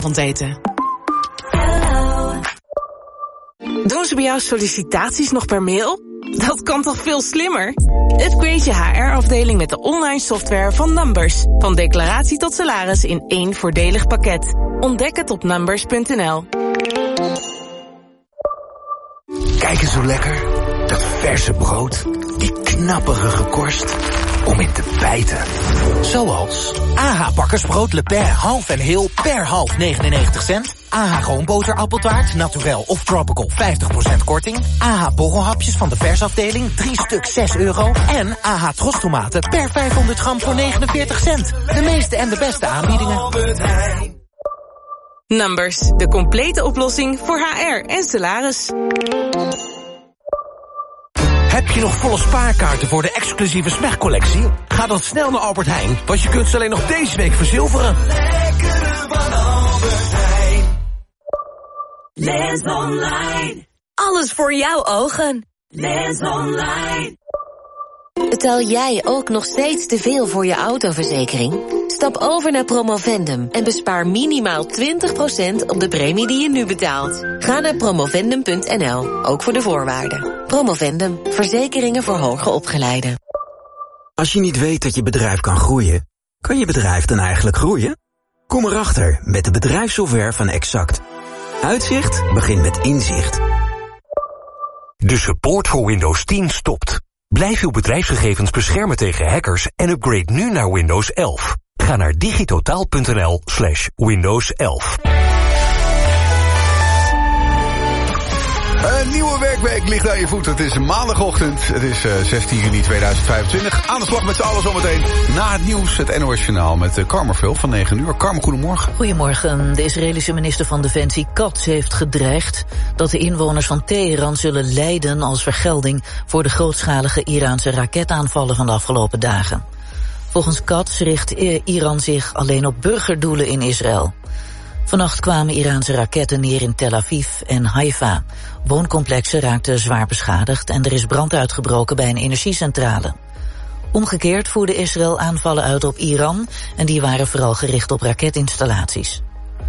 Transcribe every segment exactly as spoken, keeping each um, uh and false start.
vanavond eten. Doen ze bij jou sollicitaties nog per mail? Dat kan toch veel slimmer? Upgrade je H R-afdeling met de online software van Numbers. Van declaratie tot salaris in één voordelig pakket. Ontdek het op numbers punt n l. Kijk eens hoe lekker. Dat verse brood. Die knapperige korst. Om in te bijten. Zoals A H bakkersbrood Le Pen half en heel per half negenennegentig cent. A H roomboter-appeltaart, naturel of tropical vijftig procent korting. A H borrelhapjes van de persafdeling, drie stuk zes euro. En A H trostomaten per vijfhonderd gram voor negenenveertig cent. De meeste en de beste aanbiedingen. Numbers, de complete oplossing voor H R en salaris. Heb je nog volle spaarkaarten voor de exclusieve Smeg-collectie? Ga dan snel naar Albert Heijn, want je kunt ze alleen nog deze week verzilveren. Lekkere van Albert Heijn. Lens Online. Alles voor jouw ogen. Lens Online. Betaal jij ook nog steeds te veel voor je autoverzekering? Stap over naar Promovendum en bespaar minimaal twintig procent op de premie die je nu betaalt. Ga naar promovendum punt n l, ook voor de voorwaarden. Promovendum, verzekeringen voor hoger opgeleiden. Als je niet weet dat je bedrijf kan groeien, kan je bedrijf dan eigenlijk groeien? Kom erachter met de bedrijfssoftware van Exact. Uitzicht begint met inzicht. De support voor Windows tien stopt. Blijf uw bedrijfsgegevens beschermen tegen hackers en upgrade nu naar Windows elf. Ga naar digitotaal punt n l slash Windows elf. Een nieuwe werkweek ligt aan je voet. Het is maandagochtend. Het is uh, zestien juni tweeduizend vijfentwintig. Aan de slag met z'n allen zometeen. Na het nieuws, het N O S-journaal met uh, Carmen Vul van negen uur. Carmen, goedemorgen. Goedemorgen. De Israëlische minister van Defensie Katz heeft gedreigd dat de inwoners van Teheran zullen lijden als vergelding voor de grootschalige Iraanse raketaanvallen van de afgelopen dagen. Volgens Katz richt Iran zich alleen op burgerdoelen in Israël. Vannacht kwamen Iraanse raketten neer in Tel Aviv en Haifa. Wooncomplexen raakten zwaar beschadigd en er is brand uitgebroken bij een energiecentrale. Omgekeerd voerde Israël aanvallen uit op Iran en die waren vooral gericht op raketinstallaties.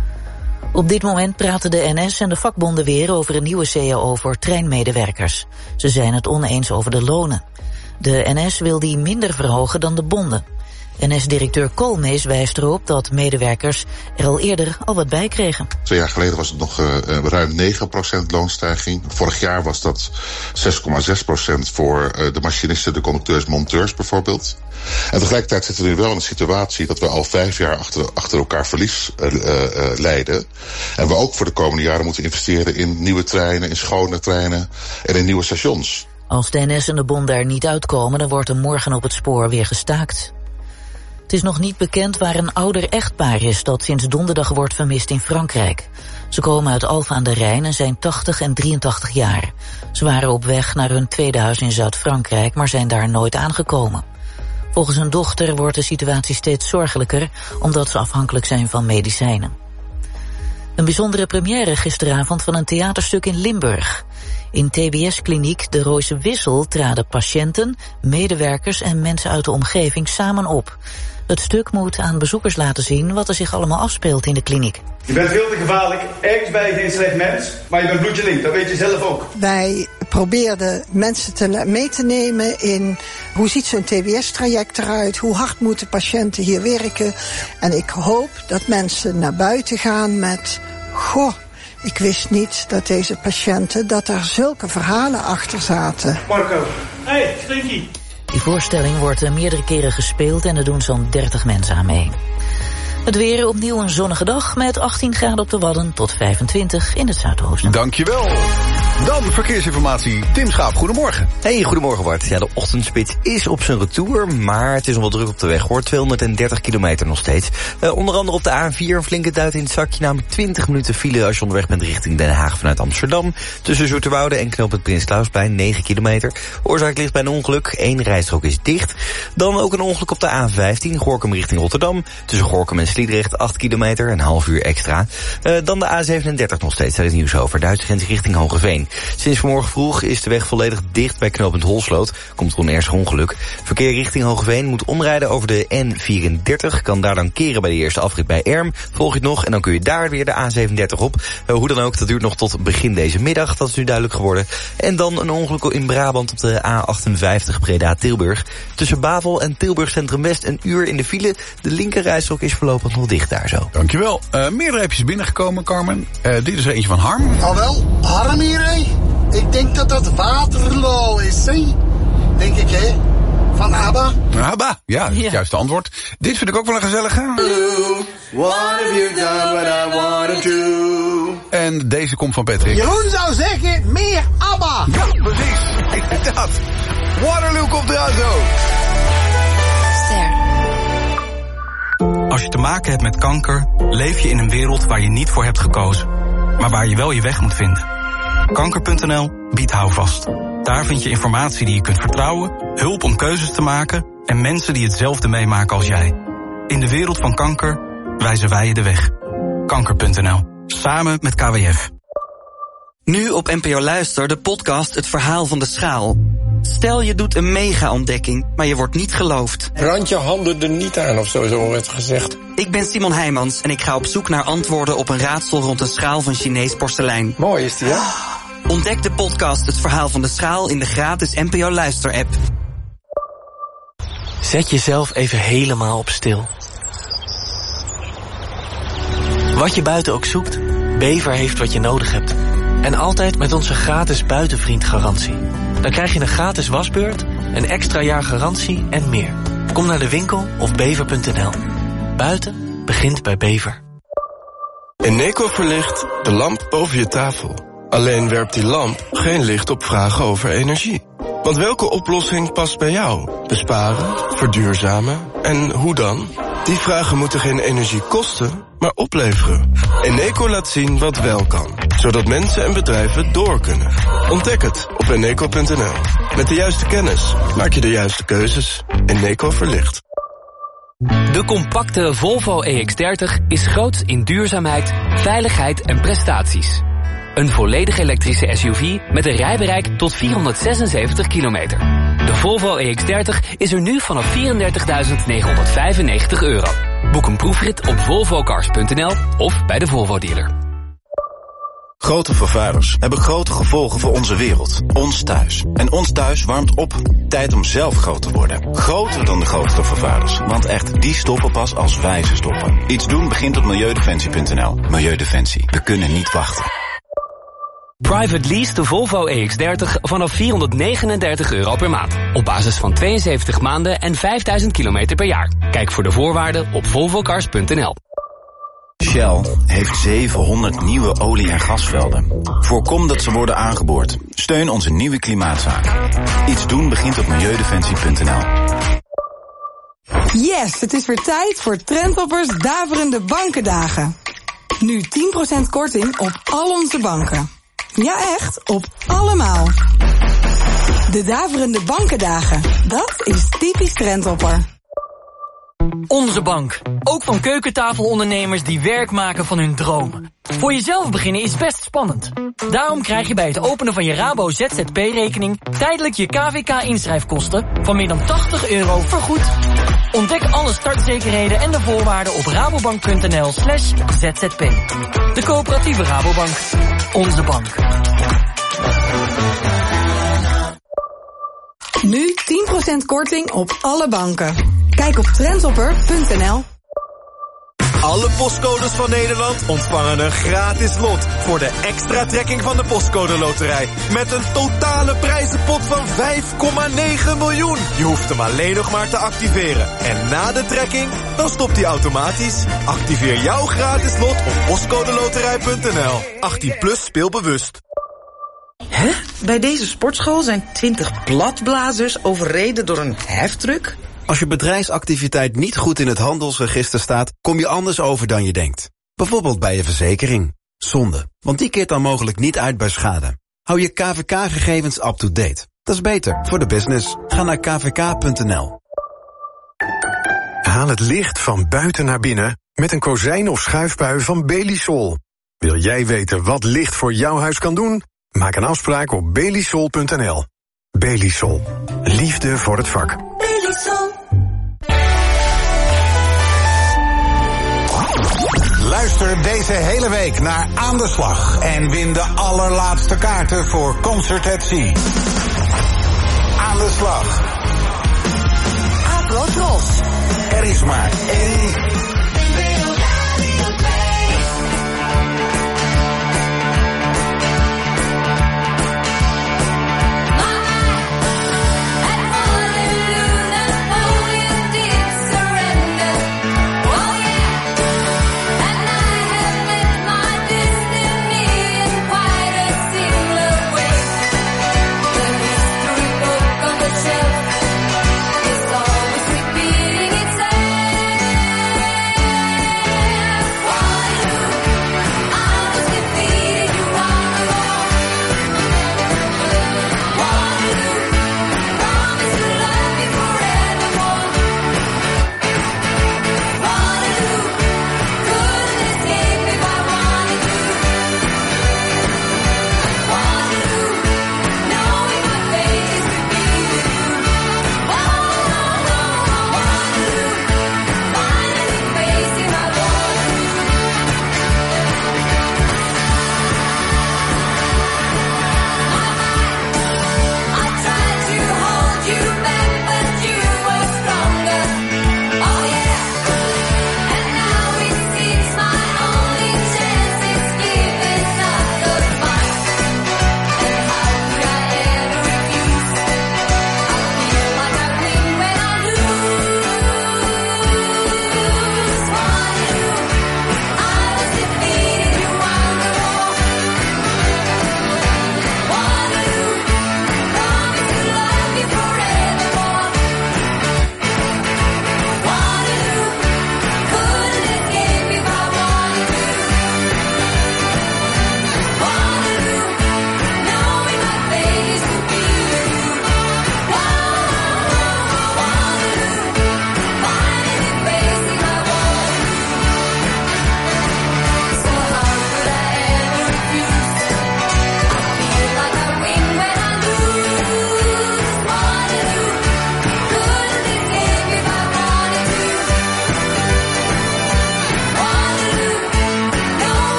Op dit moment praten de N S en de vakbonden weer over een nieuwe C A O voor treinmedewerkers. Ze zijn het oneens over de lonen. De N S wil die minder verhogen dan de bonden. N S-directeur Koolmees wijst erop dat medewerkers er al eerder al wat bij kregen. Twee jaar geleden was het nog uh, ruim negen procent loonstijging. Vorig jaar was dat zes komma zes procent voor uh, de machinisten, de conducteurs, monteurs bijvoorbeeld. En tegelijkertijd zitten we nu wel in een situatie dat we al vijf jaar achter, achter elkaar verlies uh, uh, leiden. En we ook voor de komende jaren moeten investeren in nieuwe treinen, in schone treinen en in nieuwe stations. Als de N S en de bond daar niet uitkomen, dan wordt er morgen op het spoor weer gestaakt. Het is nog niet bekend waar een ouder echtpaar is dat sinds donderdag wordt vermist in Frankrijk. Ze komen uit Alphen aan de Rijn en zijn tachtig en drieëntachtig jaar. Ze waren op weg naar hun tweede huis in Zuid-Frankrijk, maar zijn daar nooit aangekomen. Volgens hun dochter wordt de situatie steeds zorgelijker, omdat ze afhankelijk zijn van medicijnen. Een bijzondere première gisteravond van een theaterstuk in Limburg. In T B S-kliniek De Rooise Wissel traden patiënten, medewerkers en mensen uit de omgeving samen op. Het stuk moet aan bezoekers laten zien wat er zich allemaal afspeelt in de kliniek. Je bent veel te gevaarlijk, ergens ben je geen slecht mens, maar je bent bloedje link, dat weet je zelf ook. Wij probeerden mensen te mee te nemen in hoe ziet zo'n T B S-traject eruit, hoe hard moeten patiënten hier werken. En ik hoop dat mensen naar buiten gaan met, goh, ik wist niet dat deze patiënten, dat er zulke verhalen achter zaten. Marco, hey, Slinky. Die voorstelling wordt meerdere keren gespeeld en er doen zo'n dertig mensen aan mee. Het weer opnieuw een zonnige dag met achttien graden op de Wadden tot vijfentwintig in het Zuidoosten. Dankjewel. Dan verkeersinformatie. Tim Schaap, goedemorgen. Hey, goedemorgen Bart. Ja, de ochtendspits is op zijn retour, maar het is nog wel druk op de weg hoor. tweehonderddertig kilometer nog steeds. Uh, onder andere op de A vier een flinke duit in het zakje, namelijk twintig minuten file als je onderweg bent richting Den Haag vanuit Amsterdam. Tussen Zoeterwoude en knooppunt Prins Clausplein, negen kilometer. Oorzaak ligt bij een ongeluk, één rijstrook is dicht. Dan ook een ongeluk op de A vijftien, Gorinchem richting Rotterdam. Tussen Gorinchem en Sliedrecht, acht kilometer, een half uur extra. Uh, dan de A zevenendertig nog steeds, daar is nieuws over. Duitse grens richting Hogeveen. richting. Sinds vanmorgen vroeg is de weg volledig dicht bij knooppunt Holsloot. Komt er een ernstig ongeluk. Verkeer richting Hoogeveen moet omrijden over de N vierendertig. Kan daar dan keren bij de eerste afrit bij Erm. Volg je het nog en dan kun je daar weer de A zevenendertig op. Uh, hoe dan ook, dat duurt nog tot begin deze middag. Dat is nu duidelijk geworden. En dan een ongeluk in Brabant op de A achtenvijftig Breda-Tilburg. Tussen Bavel en Tilburg Centrum West een uur in de file. De linkerrijstrook is voorlopig nog dicht daar zo. Dankjewel. Uh, meerdere appjes binnengekomen, Carmen. Uh, dit is er eentje van Harm. Al wel, Harm hier, hè? Ik denk dat dat Waterloo is, hè? Denk ik, hè? Van ABBA. ABBA, ja, ja. Het juiste antwoord. Dit vind ik ook wel een gezellige. What have you done what I wanted to? En deze komt van Patrick. Jeroen zou zeggen, meer ABBA. Ja, precies. Inderdaad. Waterloo komt eruit zo. Als je te maken hebt met kanker, leef je in een wereld waar je niet voor hebt gekozen, maar waar je wel je weg moet vinden. Kanker punt n l biedt houvast. Daar vind je informatie die je kunt vertrouwen, hulp om keuzes te maken en mensen die hetzelfde meemaken als jij. In de wereld van kanker wijzen wij je de weg. Kanker punt n l. Samen met K W F. Nu op N P O Luister de podcast Het Verhaal van de Schaal. Stel je doet een mega-ontdekking, maar je wordt niet geloofd. Brand je handen er niet aan of zo, zo werd gezegd. Ik ben Simon Heijmans en ik ga op zoek naar antwoorden op een raadsel rond een schaal van Chinees porselein. Mooi is die, hè? Ontdek de podcast Het Verhaal van de Schaal in de gratis N P O Luister-app. Zet jezelf even helemaal op stil. Wat je buiten ook zoekt, Bever heeft wat je nodig hebt. En altijd met onze gratis buitenvriendgarantie. Dan krijg je een gratis wasbeurt, een extra jaar garantie en meer. Kom naar de winkel of bever punt n l. Buiten begint bij Bever. Eneco verlicht de lamp boven je tafel. Alleen werpt die lamp geen licht op vragen over energie. Want welke oplossing past bij jou? Besparen, verduurzamen en hoe dan? Die vragen moeten geen energie kosten, maar opleveren. Eneco laat zien wat wel kan, zodat mensen en bedrijven door kunnen. Ontdek het op eneco punt n l. Met de juiste kennis maak je de juiste keuzes. Eneco verlicht. De compacte Volvo E X dertig is groots in duurzaamheid, veiligheid en prestaties. Een volledig elektrische S U V met een rijbereik tot vierhonderdzesenzeventig kilometer. De Volvo E X dertig is er nu vanaf vierendertigduizend negenhonderdvijfennegentig euro. Boek een proefrit op volvo cars punt n l of bij de Volvo dealer. Grote vervuilers hebben grote gevolgen voor onze wereld. Ons thuis. En ons thuis warmt op. Tijd om zelf groot te worden. Groter dan de grootste vervuilers. Want echt, die stoppen pas als wij ze stoppen. Iets doen begint op milieudefensie punt n l. Milieudefensie. We kunnen niet wachten. Private lease de Volvo E X dertig vanaf vierhonderdnegenendertig euro per maand. Op basis van tweeënzeventig maanden en vijfduizend kilometer per jaar. Kijk voor de voorwaarden op volvo cars punt n l. Shell heeft zevenhonderd nieuwe olie- en gasvelden. Voorkom dat ze worden aangeboord. Steun onze nieuwe klimaatzaak. Iets doen begint op milieudefensie punt n l. Yes, het is weer tijd voor Trendhoppers Daverende Bankendagen. Nu tien procent korting op al onze banken. Ja echt, op allemaal. De Daverende Bankendagen, dat is typisch Trendhopper. Onze bank. Ook van keukentafelondernemers die werk maken van hun dromen. Voor jezelf beginnen is best spannend. Daarom krijg je bij het openen van je Rabo Z Z P-rekening... tijdelijk je K V K-inschrijfkosten van meer dan tachtig euro vergoed. Ontdek alle startzekerheden en de voorwaarden op rabobank punt n l slash z z p. De coöperatieve Rabobank. Onze bank. Nu tien procent korting op alle banken. Kijk op trendhopper punt n l. Alle postcodes van Nederland ontvangen een gratis lot voor de extra trekking van de Postcode Loterij. Met een totale prijzenpot van vijf komma negen miljoen. Je hoeft hem alleen nog maar te activeren. En na de trekking, dan stopt hij automatisch. Activeer jouw gratis lot op postcode loterij punt n l. achttien plus speelbewust. Hè? Bij deze sportschool zijn twintig bladblazers overreden door een heftruck? Als je bedrijfsactiviteit niet goed in het handelsregister staat, kom je anders over dan je denkt. Bijvoorbeeld bij je verzekering. Zonde, want die keert dan mogelijk niet uit bij schade. Hou je K V K-gegevens up-to-date. Dat is beter voor de business. Ga naar k v k punt n l. Haal het licht van buiten naar binnen met een kozijn of schuifbui van Belisol. Wil jij weten wat licht voor jouw huis kan doen? Maak een afspraak op belisol punt n l. Belisol. Liefde voor het vak. Belisol. Luister deze hele week naar Aan de Slag en win de allerlaatste kaarten voor Concert at Sea. Aan de Slag. Afrotros. Er is maar één.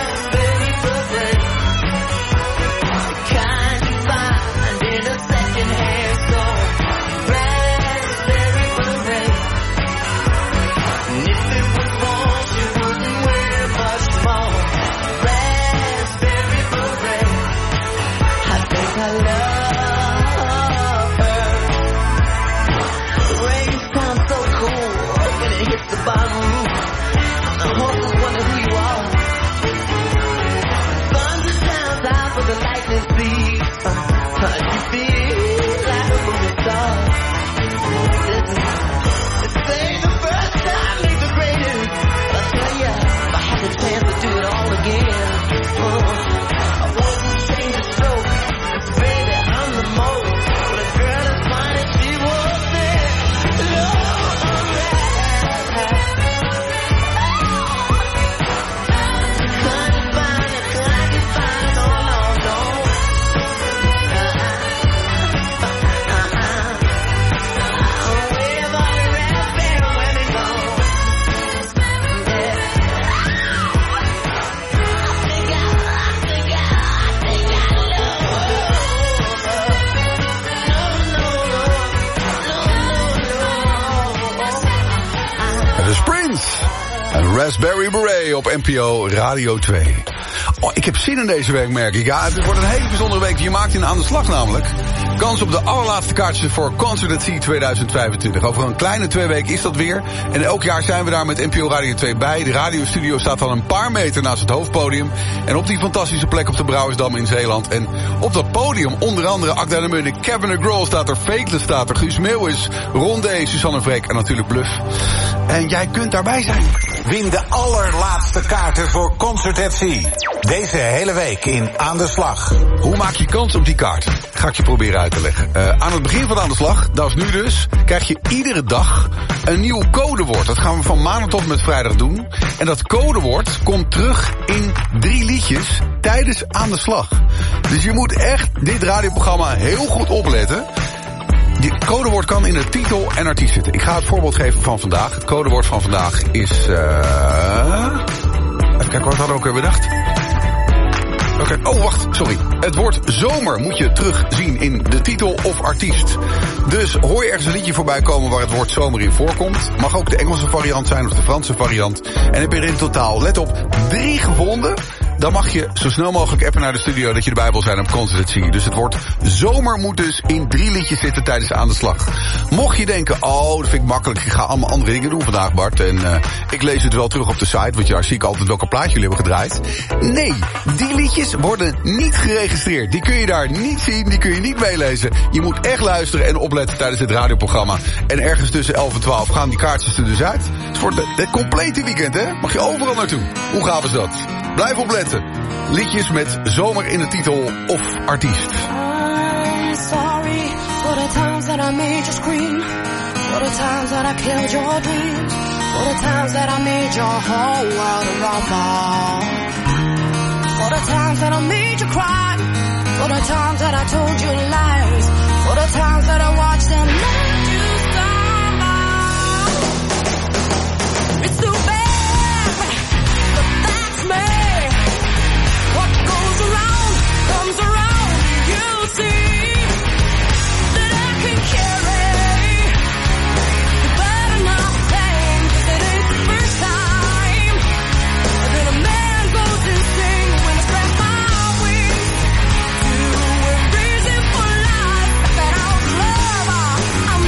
Kind you find in a second I love her. The rain sounds so cool when it hits the bottom roof. The horses wonder who you are. Thunder sounds out for the lightning speed. Uh, you feel like a movie star. This, this ain't the first time, ain't the greatest. But I tell ya, if I had the chance to do it all again, uh, I wouldn't change a stroke. 'Cause baby, I'm the most. But a girl as fine as she was there. Lord, En Raspberry Beret op N P O Radio twee. Oh, ik heb zin in deze week, merk ik. Ja, het wordt een hele bijzondere week. Je maakt in Aan de Slag namelijk kans op de allerlaatste kaartjes voor Concert at Sea tweeduizend vijfentwintig. Over een kleine twee weken is dat weer. En elk jaar zijn we daar met N P O Radio twee bij. De radiostudio staat al een paar meter naast het hoofdpodium. En op die fantastische plek op de Brouwersdam in Zeeland. En op dat podium onder andere Akda de Munnik, Kevin Grohl staat er, Fakeless staat er, Guus Meeuwis, Ron D, Suzanne Freek en natuurlijk Bluff. En jij kunt daarbij zijn. Win de allerlaatste kaarten voor Concert at Sea. Deze hele week in Aan de Slag. Hoe maak je kans op die kaarten? Ga ik je proberen uit te leggen. Uh, aan het begin van Aan de Slag, dat is nu dus, krijg je iedere dag een nieuw codewoord. Dat gaan we van maandag tot met vrijdag doen. En dat codewoord komt terug in drie liedjes tijdens Aan de Slag. Dus je moet echt dit radioprogramma heel goed opletten. Dit codewoord kan in de titel en artiest zitten. Ik ga het voorbeeld geven van vandaag. Het codewoord van vandaag is... Uh... Even kijken, wat hadden we ook weer bedacht? Oké, okay. Oh, wacht, sorry. Het woord zomer moet je terugzien in de titel of artiest. Dus hoor je ergens een liedje voorbij komen waar het woord zomer in voorkomt. Mag ook de Engelse variant zijn of de Franse variant. En heb je er in totaal, let op, drie gevonden. Dan mag je zo snel mogelijk appen naar de studio dat je erbij wil zijn op Concert at Sea. Dus het woord zomer moet dus in drie liedjes zitten tijdens Aan de Slag. Mocht je denken, oh, dat vind ik makkelijk, ik ga allemaal andere dingen doen vandaag, Bart. En uh, ik lees het wel terug op de site, want ja, zie ik altijd welke plaatje jullie hebben gedraaid. Nee, die liedjes worden niet geregistreerd. Die kun je daar niet zien, die kun je niet meelezen. Je moet echt luisteren en opletten tijdens het radioprogramma. En ergens tussen elf en twaalf gaan die kaartjes er dus uit. Het is voor het complete weekend, hè? Mag je overal naartoe. Hoe gaaf is dat? Blijf opletten. Liedjes met zomer in de titel of artiest. I'm sorry for the times that I made you scream. For the times that I killed your dreams. For the times that I made your whole world a rumble. For the times that I made you cry. For the times that I told you lies. For the times that I watched them let you stumble. It's too bad, but that's me. What goes around, comes around. You see that I can carry. You better not think that it's the first time that a man goes insane when I spread my wings to a reason for life. That I'll love, I'm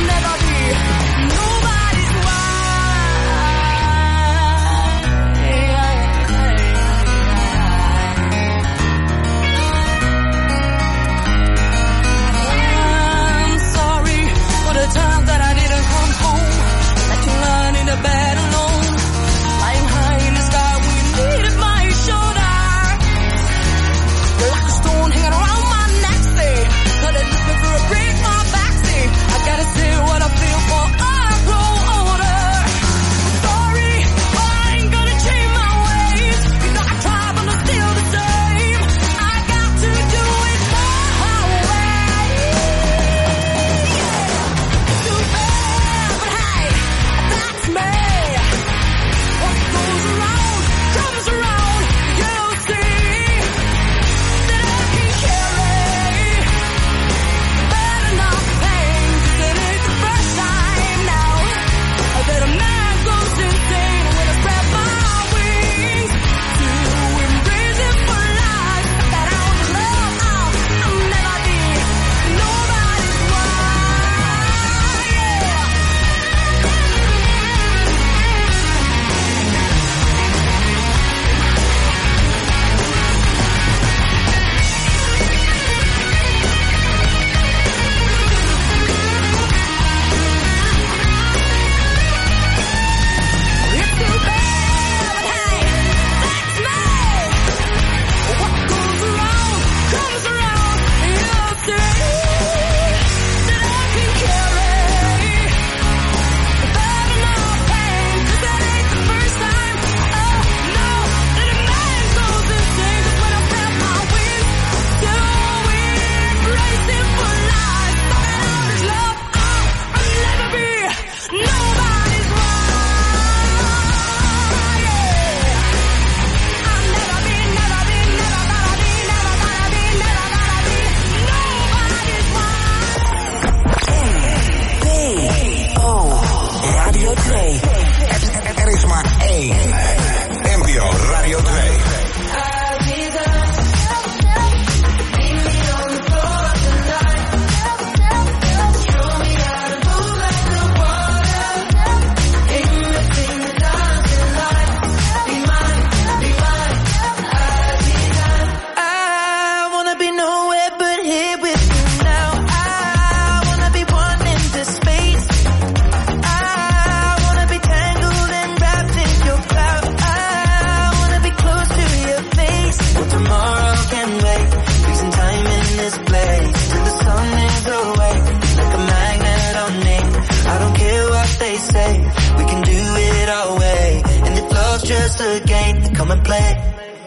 just a game to come and play.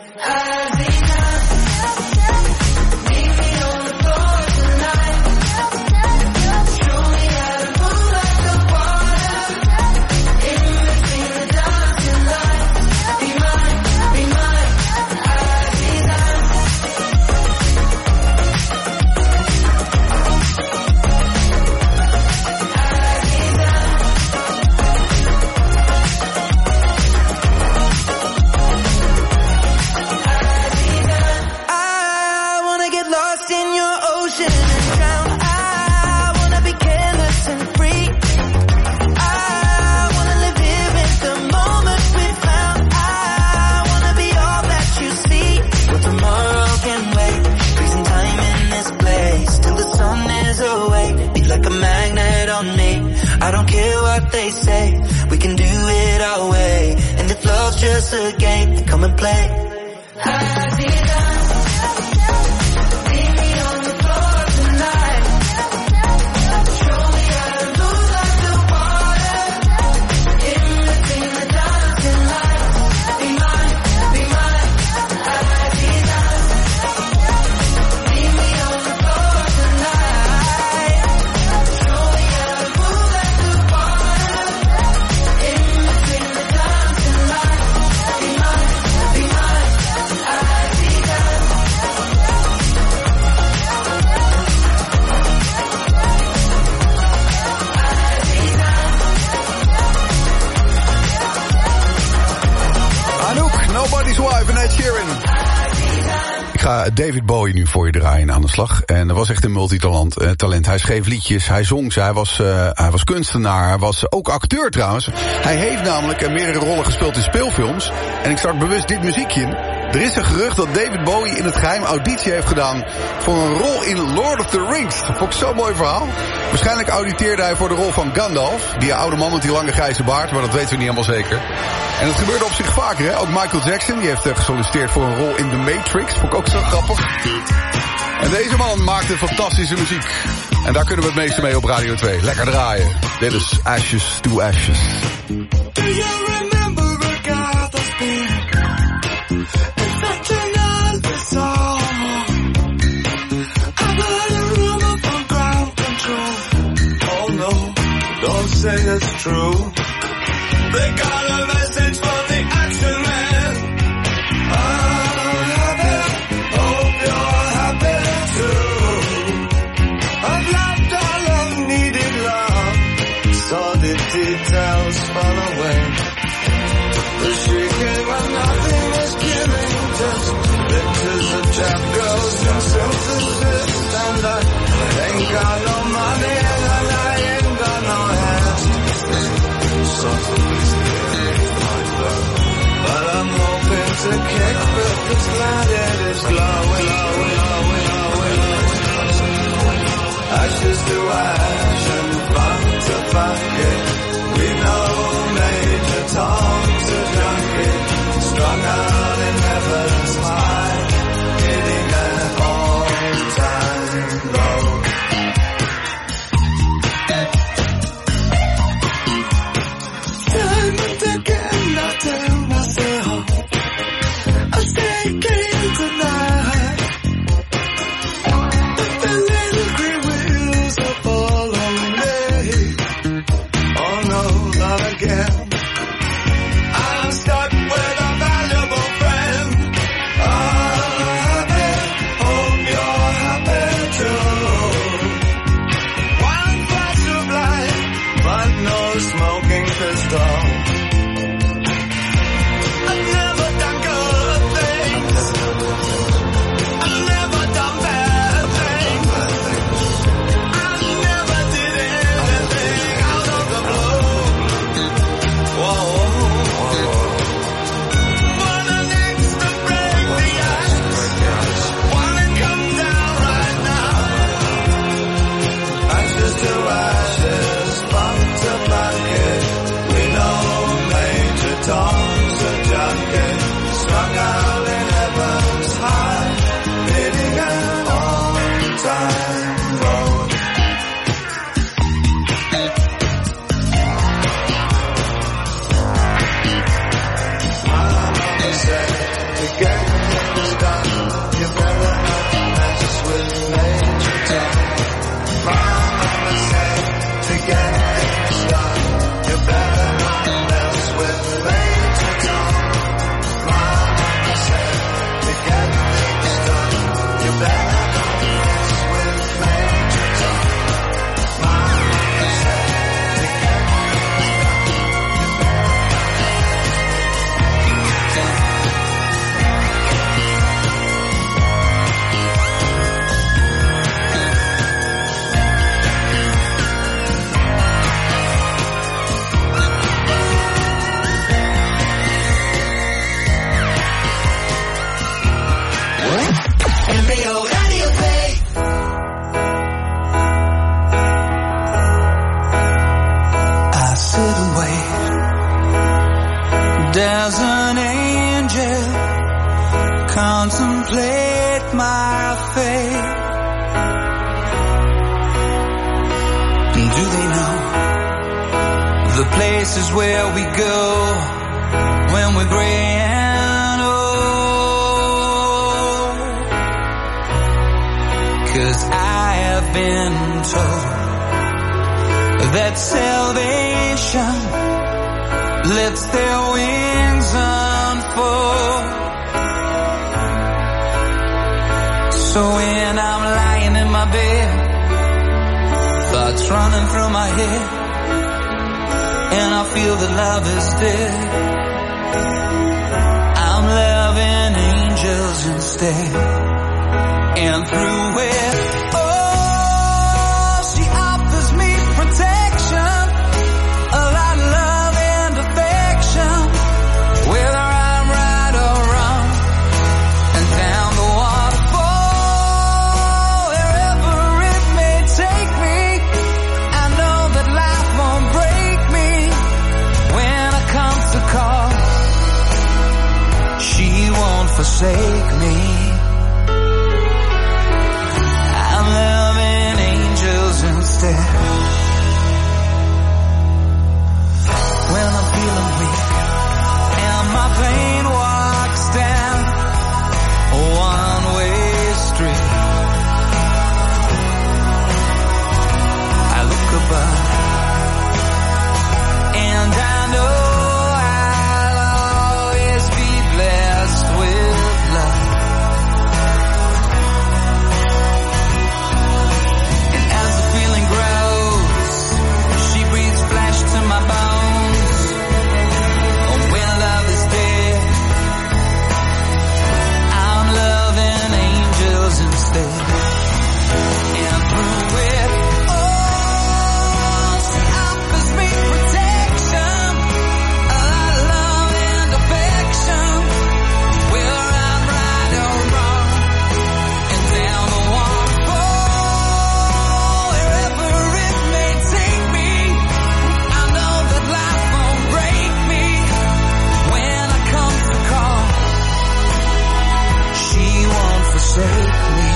I don't care what they say, we can do it our way. And if love's just a game, then come and play. Ik ga David Bowie nu voor je draaien aan de slag. En dat was echt een multitalent. Eh, talent. Hij schreef liedjes, hij zong ze, hij was, uh, hij was kunstenaar, hij was ook acteur trouwens. Hij heeft namelijk uh, meerdere rollen gespeeld in speelfilms. En ik start bewust dit muziekje in. Er is een gerucht dat David Bowie in het geheim auditie heeft gedaan voor een rol in Lord of the Rings. Dat vond ik zo'n mooi verhaal. Waarschijnlijk auditeerde hij voor de rol van Gandalf, die oude man met die lange grijze baard, maar dat weten we niet helemaal zeker. En dat gebeurde op zich vaker, hè. Ook Michael Jackson, die heeft uh, gesolliciteerd voor een rol in The Matrix. Vond ik ook zo grappig. En deze man maakte fantastische muziek. En daar kunnen we het meeste mee op Radio twee. Lekker draaien. Dit is Ashes to Ashes. Do you remember a guy that's been infecting us all? I've heard a rumor from ground control. Oh no, don't say it's true. They got a message from the action man. I'm happy, hope you're happy too. I've loved all of needed love, saw the details fall away. The shrieking when nothing is giving, just pictures of trap girls and synthesis. And I ain't got no money and I ain't got no hands. But I'm hoping to kick with this light that is glowing, glowing, glowing, glowing. Ashes to ash and funk to bucket. We know Major Tom's a junkie, strung out in heaven's high, hitting an all-time low. Time and again I tell myself I say again tonight. the places where we go when we're gray and old. 'Cause I have been told that salvation lets their wings unfold. So when I'm lying in my bed, thoughts running through my head, and I feel that love is dead, I'm loving angels instead. And through it, oh, she offers me protection, a lot of love and affection, whether I'm right or wrong, and down the waterfall, wherever it may take me, I know that life won't break me when it comes to call. She won't forsake me. I'm loving angels instead. When I'm feeling weak and my pain walks down a one-way street, I look above and I know I'll always be blessed with love. And as the feeling grows, she breathes flesh to my bones. Oh, when love is dead, I'm loving angels instead. And through it, oh, she offers me protection, a lot of love and affection, whether I'm right or wrong, and down the waterfall, wherever it may take me, I know that life won't break me when I come to call. She won't forsake me.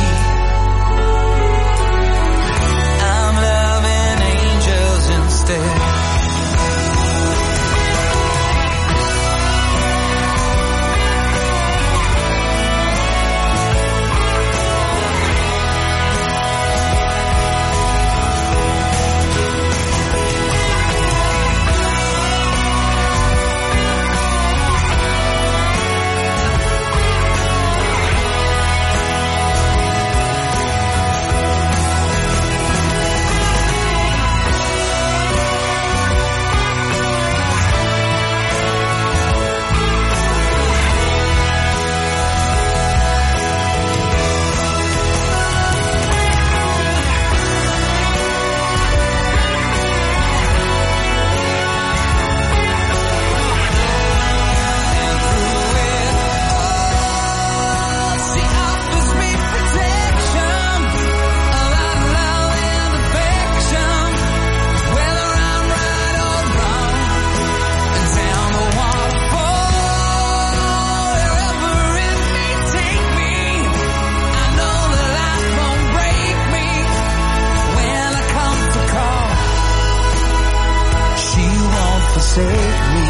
I'm loving angels instead. She offers me protection, a lot of love and affection, whether I'm right or wrong, and down the waterfall, wherever it may take me, I know that life won't break me when I come to call. She won't forsake me.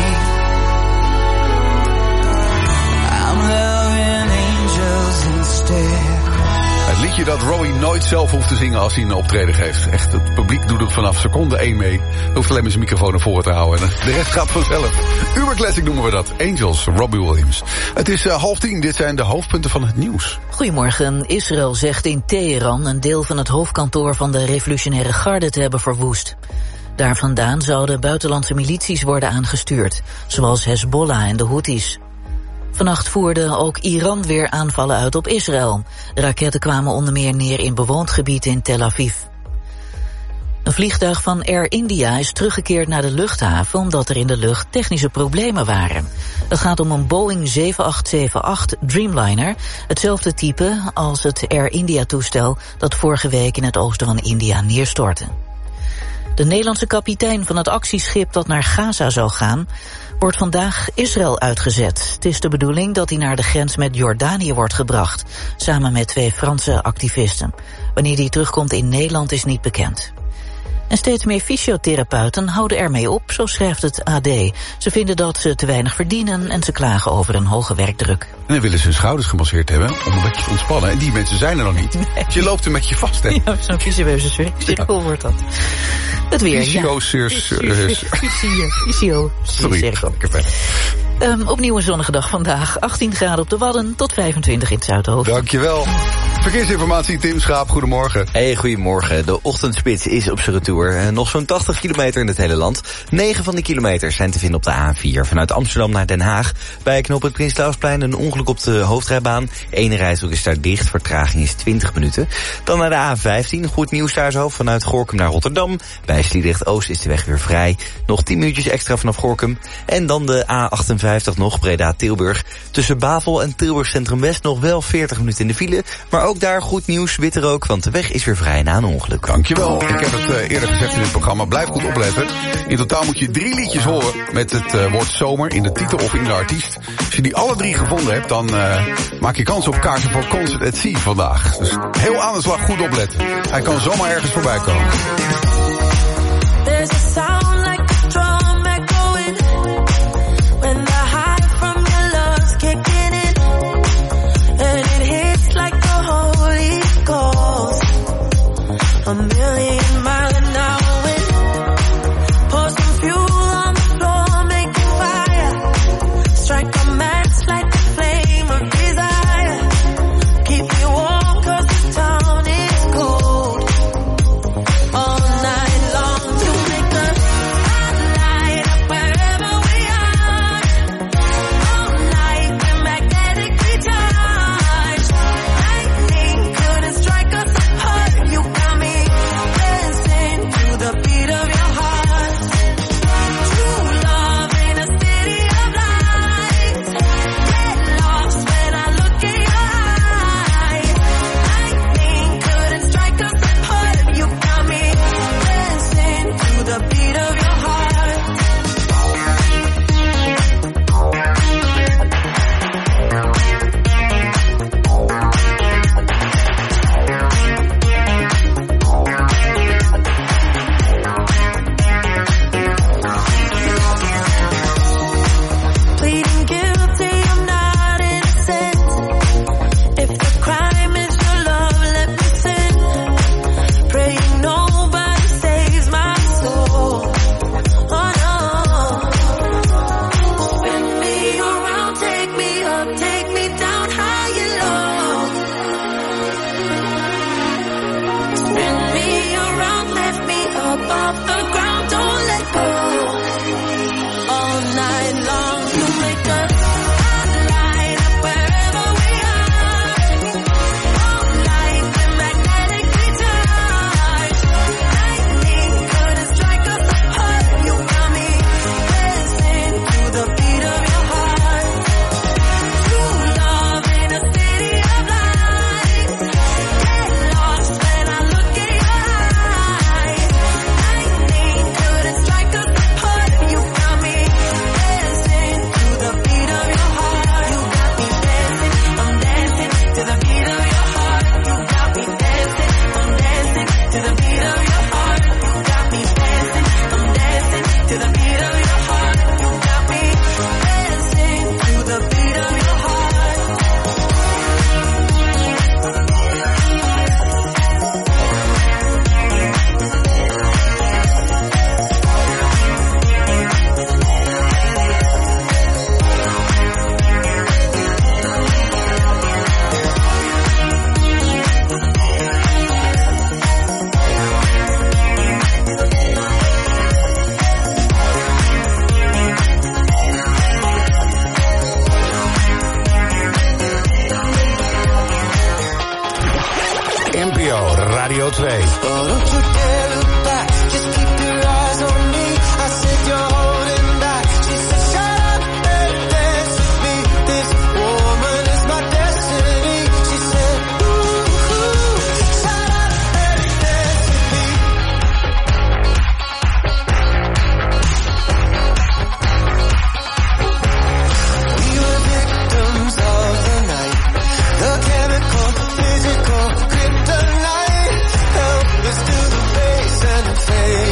I'm loving angels instead. Het liedje dat Rowie nooit zelf hoeft te zingen als hij een optreden geeft. Echt, het publiek doet het vanaf seconde één mee. Hij hoeft alleen maar zijn microfoon naar voren te houden. En de rest gaat vanzelf. Uberclassic noemen we dat. Angels, Robbie Williams. Het is uh, half tien. Dit zijn de hoofdpunten van het nieuws. Goedemorgen. Israël zegt in Teheran een deel van het hoofdkantoor van de revolutionaire garde te hebben verwoest. Daar vandaan zouden buitenlandse milities worden aangestuurd, zoals Hezbollah en de Houthis. Vannacht voerde ook Iran weer aanvallen uit op Israël. De raketten kwamen onder meer neer in bewoond gebied in Tel Aviv. Een vliegtuig van Air India is teruggekeerd naar de luchthaven omdat er in de lucht technische problemen waren. Het gaat om een Boeing zeven acht zeven acht Dreamliner, hetzelfde type als het Air India-toestel dat vorige week in het oosten van India neerstortte. De Nederlandse kapitein van het actieschip dat naar Gaza zou gaan, wordt vandaag Israël uitgezet. Het is de bedoeling dat hij naar de grens met Jordanië wordt gebracht, samen met twee Franse activisten. Wanneer hij terugkomt in Nederland is niet bekend. En steeds meer fysiotherapeuten houden ermee op, zo schrijft het A D. Ze vinden dat ze te weinig verdienen en ze klagen over een hoge werkdruk. En dan willen ze hun schouders gemasseerd hebben om een beetje te ontspannen. En die mensen zijn er nog niet. Nee. Dus je loopt een beetje vast, hè? Ja, zo'n visueuze cirkel ja. wordt dat. Het weer, Fysio-circus. Fysio. Sorry, ga ik verder. Um, opnieuw een zonnige dag vandaag. achttien graden op de Wadden tot vijfentwintig in het Zuidoosten. Dankjewel. Verkeersinformatie, Tim Schaap, goedemorgen. Hey, goedemorgen. De ochtendspits is op zijn retour. Nog zo'n tachtig kilometer in het hele land. negen van die kilometers zijn te vinden op de A vier. Vanuit Amsterdam naar Den Haag. Bij knooppunt Prins Klausplein een ongeluk op de hoofdrijbaan. Eén rijstrook is daar dicht. Vertraging is twintig minuten. Dan naar de A vijftien. Goed nieuws daar zo. Vanuit Gorinchem naar Rotterdam. Bij Sliedrecht-Oost is de weg weer vrij. Nog tien minuutjes extra vanaf Gorinchem. En dan de A achtenvijftig nog, Breda-Tilburg. Tussen Bavel en Tilburg Centrum West nog wel veertig minuten in de file. Maar ook daar goed nieuws, witte rook, want de weg is weer vrij na een ongeluk. Dankjewel. Ik heb het uh, eerder gezegd in het programma. Blijf goed opletten. In totaal moet je drie liedjes horen met het uh, woord zomer in de titel of in de artiest. Als je die alle drie gevonden hebt, dan uh, maak je kans op kaarten voor Concert at Sea vandaag. Dus heel aan de slag, goed opletten. Hij kan zomaar ergens voorbij komen. There's a sound like a drum echoing when the high from your love's kicking in, and it hits like the Holy Ghost, a million mile an hour wind. Pour some fuel on the floor, make it fire. Strike a match, light the flame of desire. Keep me warm 'cause the town is cold. All night long to make us light up wherever we are. All night we're magnetically charged. Lightning couldn't strike us apart. You got me dancing to the beat of your heart. True love in a city of lights. Get lost when I look in your eyes. Lightning couldn't strike us apart. You got me dancing to the beat of your heart. Pleading guilty, I'm not innocent. If the crime is your love, let me sin. Praying nobody saves my soul. Oh no. Spin me around, take me up, take me down high and low. Spin me around, lift me up off the ground, don't let go. All night long you make us light up wherever we are. All night we're magnetically charged. Lightning couldn't strike us apart. You got me dancing to the beat of your heart. True love in a city of lights. Get lost when I look in your eyes. Lightning couldn't strike us apart. You got me dancing to the beat of your heart. You got me dancing, I'm dancing to the beat of your heart. You got me dancing, I'm dancing to the beat of your heart. You got me dancing, I'm dancing to the beat of your heart. You got me dancing to the beat of your heart. N P O Radio twee. Oh, don't you dare look back. Just keep your eyes on me. I said you're holding back. She said, shut up and dance with me. This woman is my destiny. She said, ooh, ooh, shut up and dance with me. We were victims of the night. The chemical, physical, kryptonite. Helpless to the base and the face.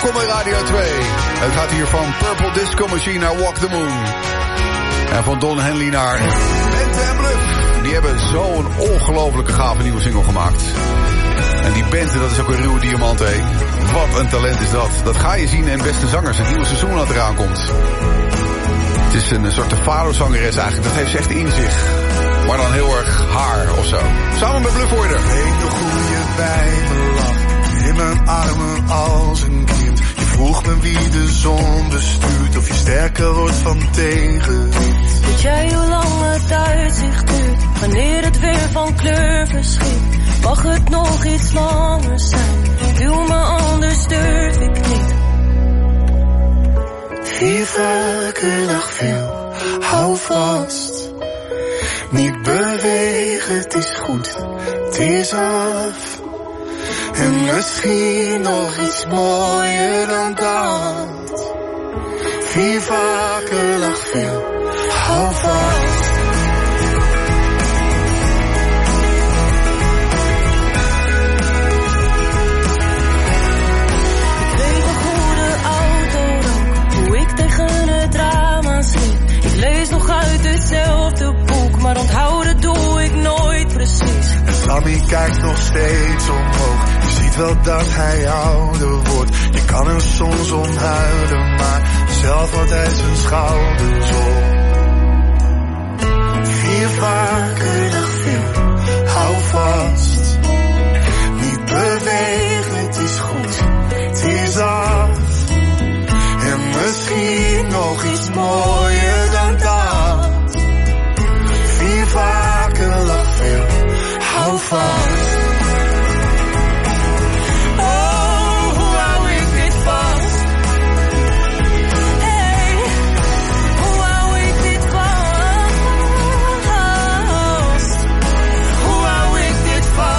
Welkom bij Radio twee. Het gaat hier van Purple Disco Machine naar Walk the Moon. En van Don Henley naar Bente en Bluff. Die hebben zo'n ongelofelijke gave nieuwe single gemaakt. En die Bente, dat is ook een ruwe diamant, hé. Wat een talent is dat. Dat ga je zien in Beste Zangers, het nieuwe seizoen dat eraan komt. Het is een soort fado-zangeres eigenlijk, dat heeft ze echt in zich. Maar dan heel erg haar of zo. Samen met Bluff hoor je er. Weet nog hoe je bij me lag, in mijn armen als een kind. Je vroeg me wie de zon bestuurt, of je sterker wordt van tegenwind. Weet jij hoe lang het uitzicht duurt, wanneer het weer van kleur verschiet? Mag het nog iets langer zijn, wil me anders durf ik niet. Vier vaker dag veel, hou vast. Niet bewegen, het is goed, het is af. En misschien nog iets mooier dan dat. Vier vaker dag veel, hou vast. Ik weet nog hoe de auto rook, hoe ik tegen het raam aansliep. Ik lees nog uit hetzelfde boek, maar onthouden doe ik nooit precies. En Sammy kijkt nog steeds omhoog, je ziet wel dat hij ouder wordt. Je kan er soms om huilen, maar zelf wordt hij zijn schouders op. Vier vaker dag veel, hou vast. Niet bewegen, het is goed, het is af. En misschien nog iets mooier dan dat. Vier vaker dag veel, hou vast. Oh, hoe hou ik dit vast? Hey, hoe hou ik dit vast? Hoe hou ik dit vast?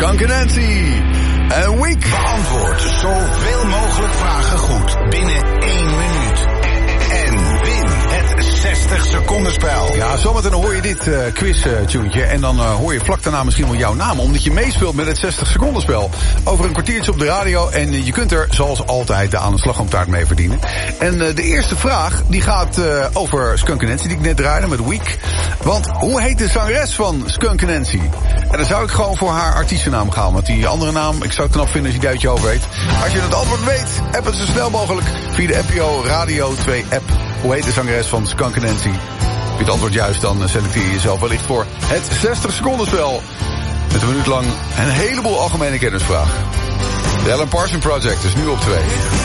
Skunk Nancy en Week. Beantwoord zoveel mogelijk vragen goed binnen één minuut. En win het zestig seconden spel. Ja, zometeen hoor je dit uh, quiz-tuntje. Uh, en dan uh, hoor je vlak daarna misschien wel jouw naam. Omdat je meespeelt met het zestig seconden spel. Over een kwartiertje op de radio. En uh, je kunt er zoals altijd de aan de slagroomtaart mee verdienen. En uh, de eerste vraag die gaat uh, over Skunk Nancy die ik net draaide met Week. Want hoe heet de zangeres van Skunk Nancy? En dan zou ik gewoon voor haar artiestennaam gaan. Want die andere naam, ik zou het knap vinden als je die uit je hoofd weet. Als je het antwoord weet, app het zo snel mogelijk via de N P O Radio twee app. Hoe heet de zangeres van Skunk Nancy? Heb je het antwoord juist, dan selecteer je jezelf wellicht voor het zestig seconden spel. Met een minuut lang een heleboel algemene kennisvragen. De Alan Parsons Project is nu op twee.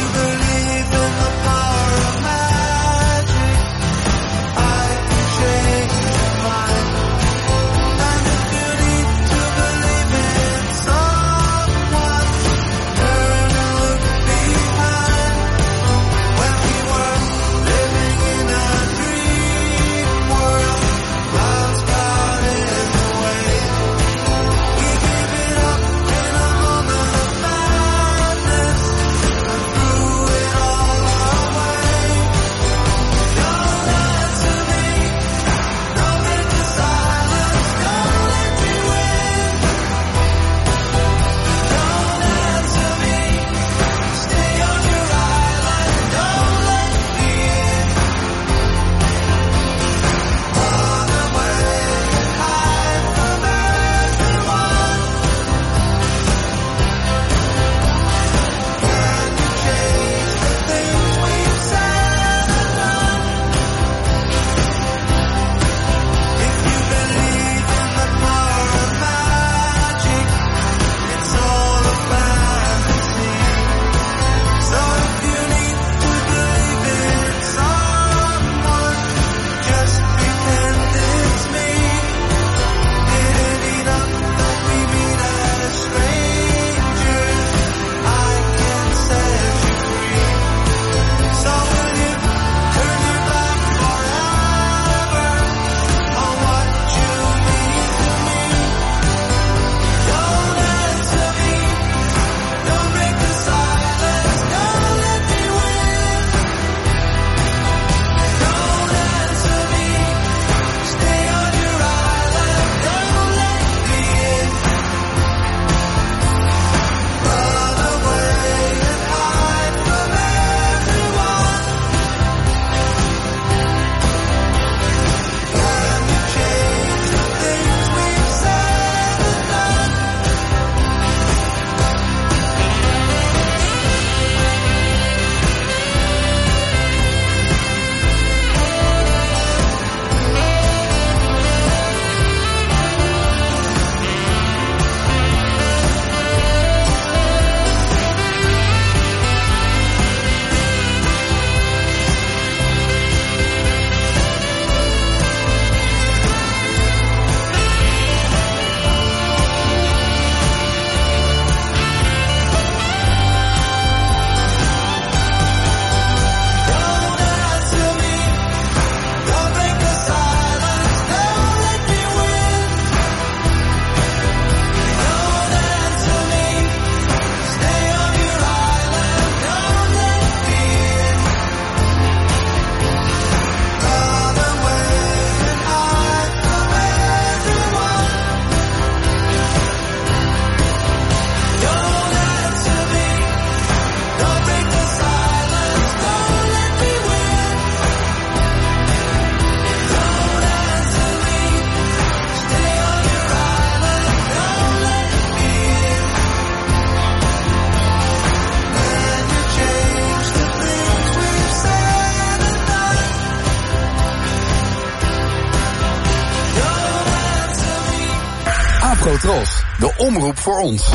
Afrotros, de omroep voor ons.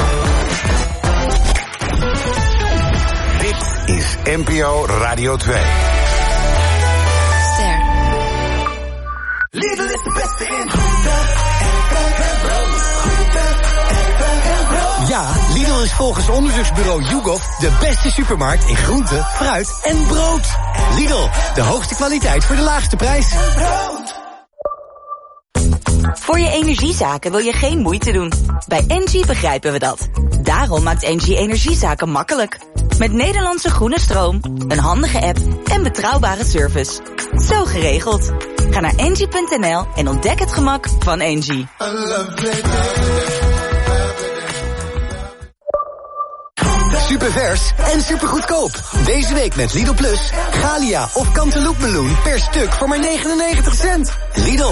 Dit is N P O Radio twee. Ster. Lidl is de beste in. Ja, Lidl is volgens onderzoeksbureau YouGov de beste supermarkt in groente, fruit en brood. Lidl, de hoogste kwaliteit voor de laagste prijs. Voor je energiezaken wil je geen moeite doen. Bij Engie begrijpen we dat. Daarom maakt Engie energiezaken makkelijk. Met Nederlandse groene stroom, een handige app en betrouwbare service. Zo geregeld. Ga naar engie punt n l en ontdek het gemak van Engie. Supervers en supergoedkoop. Deze week met Lidl Plus. Galia of Cantaloupe-meloen per stuk voor maar negenennegentig cent. Lidl.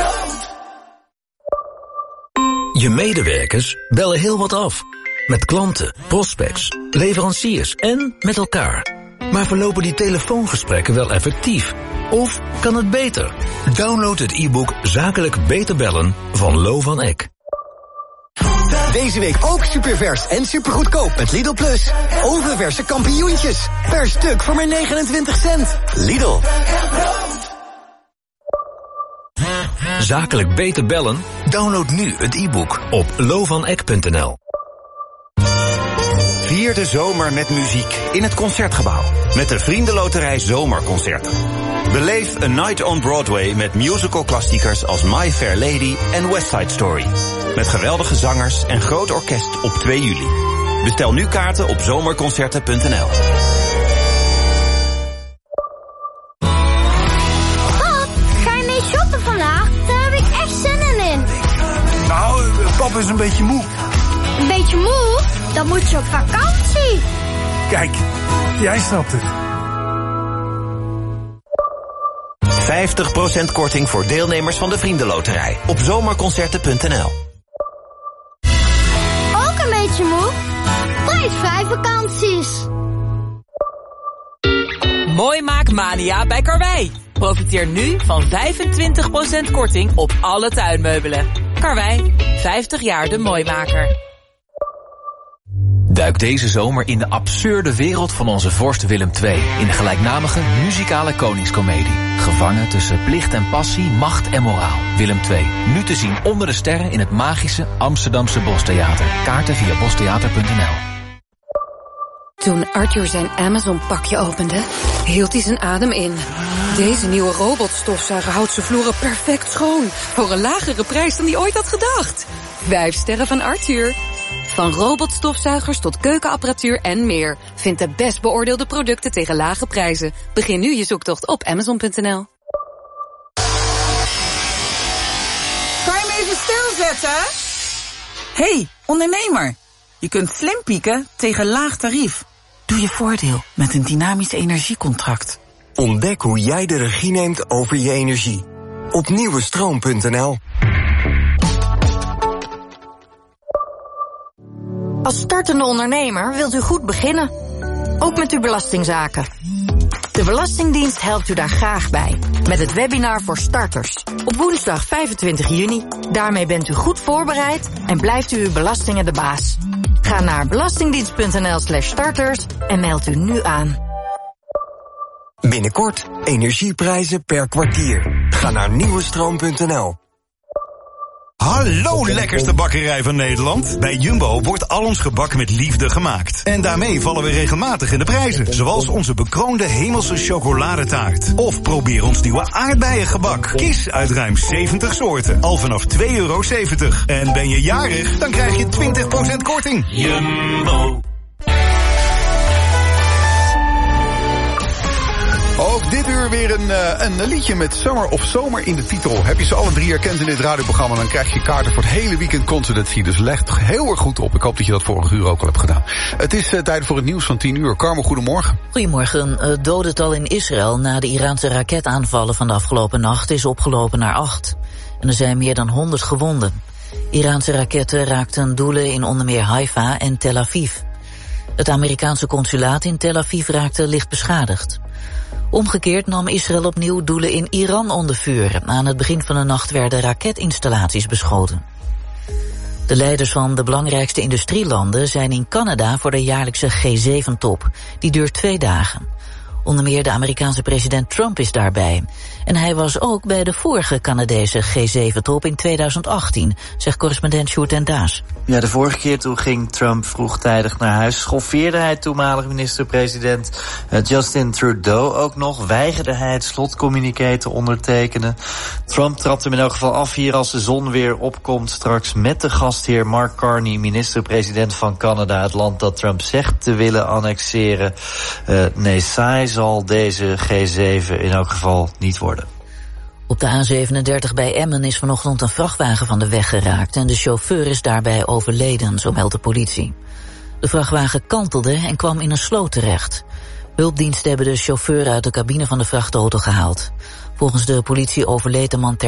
Je medewerkers bellen heel wat af. Met klanten, prospects, leveranciers en met elkaar. Maar verlopen die telefoongesprekken wel effectief? Of kan het beter? Download het e-book Zakelijk Beter Bellen van Lo van Eck. Deze week ook supervers en supergoedkoop met Lidl Plus. Oververse kampioentjes. Per stuk voor maar negenentwintig cent. Lidl. Zakelijk Beter Bellen? Download nu het e-book op lo van eck punt n l. Vier de zomer met muziek in het Concertgebouw. Met de Vriendenloterij Zomerconcerten. Beleef A Night on Broadway met musical-klassiekers als My Fair Lady en West Side Story. Met geweldige zangers en groot orkest op twee juli. Bestel nu kaarten op zomerconcerten punt n l. Pap, ga je mee shoppen vandaag? Daar heb ik echt zin in. Nou, pap is een beetje moe. Een beetje moe? Dan moet je op vakantie. Kijk, jij snapt het. vijftig procent korting voor deelnemers van de Vriendenloterij op zomerconcerten punt n l. Ook een beetje moe? Prijsvrij vakanties. Mooi maak mania bij Karwei. Profiteer nu van vijfentwintig procent korting op alle tuinmeubelen. Karwei, vijftig jaar de mooimaker. Duik deze zomer in de absurde wereld van onze vorst Willem de Tweede... in de gelijknamige muzikale koningskomedie. Gevangen tussen plicht en passie, macht en moraal. Willem de Tweede, nu te zien onder de sterren in het magische Amsterdamse Bostheater. Kaarten via bostheater punt n l. Toen Arthur zijn Amazon-pakje opende, hield hij zijn adem in. Deze nieuwe robotstofzuiger houdt zijn vloeren perfect schoon. Voor een lagere prijs dan hij ooit had gedacht. Vijf sterren van Arthur. Van robotstofzuigers tot keukenapparatuur en meer. Vind de best beoordeelde producten tegen lage prijzen. Begin nu je zoektocht op amazon punt n l. Kan je me even stilzetten? Hey, ondernemer. Je kunt slim pieken tegen laag tarief. Doe je voordeel met een dynamisch energiecontract. Ontdek hoe jij de regie neemt over je energie. Op nieuwestroom punt n l. Als startende ondernemer wilt u goed beginnen. Ook met uw belastingzaken. De Belastingdienst helpt u daar graag bij. Met het webinar voor starters. Op woensdag vijfentwintig juni. Daarmee bent u goed voorbereid en blijft u uw belastingen de baas. Ga naar belastingdienst punt n l slash starters en meld u nu aan. Binnenkort energieprijzen per kwartier. Ga naar nieuwestroom punt n l. Hallo lekkerste bakkerij van Nederland. Bij Jumbo wordt al ons gebak met liefde gemaakt. En daarmee vallen we regelmatig in de prijzen. Zoals onze bekroonde hemelse chocoladetaart. Of probeer ons nieuwe aardbeiengebak. Kies uit ruim zeventig soorten. Al vanaf twee euro zeventig. En ben je jarig, dan krijg je twintig procent korting. Jumbo. Ook dit uur weer een, uh, een liedje met Summer of Zomer in de titel. Heb je ze alle drie herkend in dit radioprogramma, dan krijg je kaarten voor het hele weekend Concert at Sea. Dus leg het heel erg goed op. Ik hoop dat je dat vorig uur ook al hebt gedaan. Het is uh, tijd voor het nieuws van tien uur. Carmen, goedemorgen. Goedemorgen. Het dodental in Israël na de Iraanse raketaanvallen van de afgelopen nacht is opgelopen naar acht. En er zijn meer dan honderd gewonden. Iraanse raketten raakten doelen in onder meer Haifa en Tel Aviv. Het Amerikaanse consulaat in Tel Aviv raakte licht beschadigd. Omgekeerd nam Israël opnieuw doelen in Iran onder vuur. Aan het begin van de nacht werden raketinstallaties beschoten. De leiders van de belangrijkste industrielanden zijn in Canada voor de jaarlijkse G zeven top. Die duurt twee dagen. Onder meer de Amerikaanse president Trump is daarbij. En hij was ook bij de vorige Canadese G zeven top in tweeduizend achttien, zegt correspondent Sjoerd en Daas. Ja, de vorige keer toen ging Trump vroegtijdig naar huis. Schoffeerde hij toenmalig minister-president uh, Justin Trudeau ook nog. Weigerde hij het slotcommuniqué te ondertekenen. Trump trapt hem in elk geval af hier als de zon weer opkomt. Straks met de gastheer Mark Carney, minister-president van Canada. Het land dat Trump zegt te willen annexeren. Uh, nee, saai zal deze G zeven in elk geval niet worden. Op de A zevenendertig bij Emmen is vanochtend een vrachtwagen van de weg geraakt en de chauffeur is daarbij overleden, zo meldt de politie. De vrachtwagen kantelde en kwam in een sloot terecht. Hulpdiensten hebben de chauffeur uit de cabine van de vrachtauto gehaald. Volgens de politie overleed de man ter